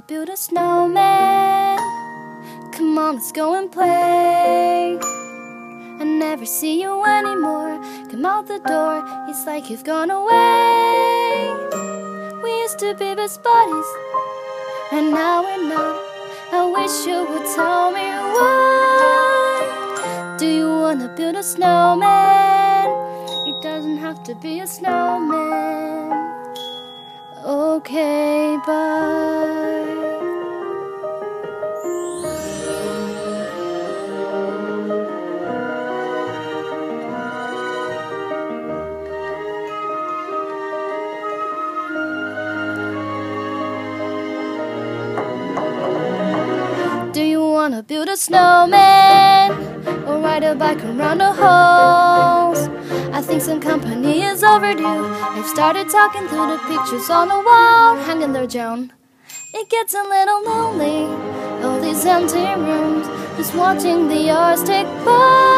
build a snowman? Come on, let's go and play. I never see you anymore. Come out the door, it's like you've gone away. We used to be best buddies, and now we're not. I wish you would tell me why. Do you wanna build a snowman? It doesn't have to be a snowman. Okay, bye. Do you wanna build a snowman or ride a bike around the halls? I think some company is overdue. I've started talking through the pictures on the wall. Hang in there, Joan. It gets a little lonely, all these empty rooms, just watching the hours tick by.